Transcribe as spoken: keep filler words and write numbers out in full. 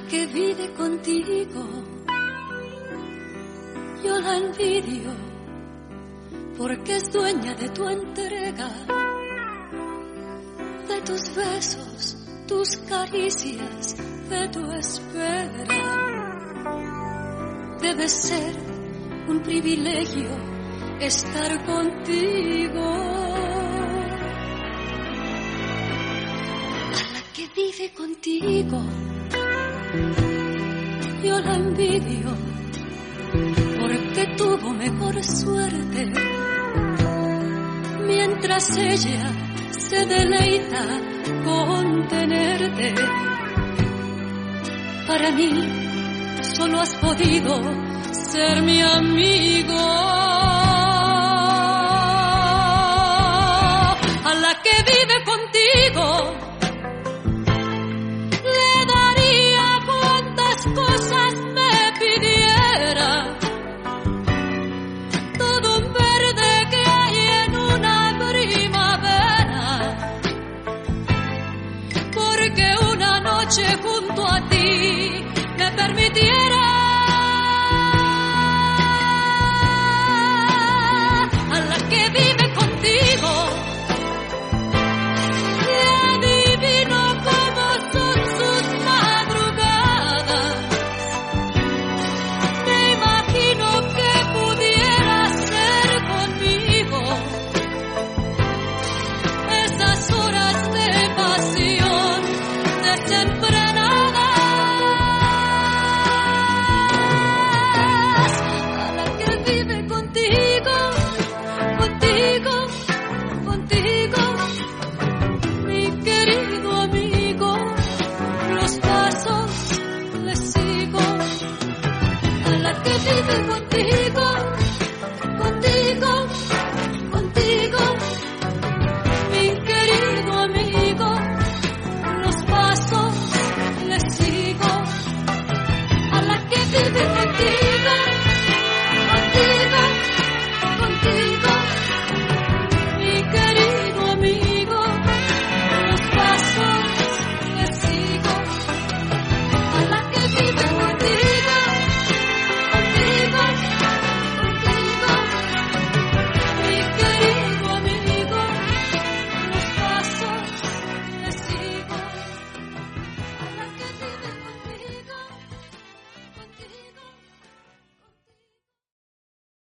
que vive contigo. Yo la envidio porque es dueña de tu entrega, de tus besos, tus caricias, de tu espera. Debe ser un privilegio estar contigo. A la que vive contigo, yo la envidio porque tuvo mejor suerte, mientras ella se deleita con tenerte. Para mí solo has podido ser mi amigo.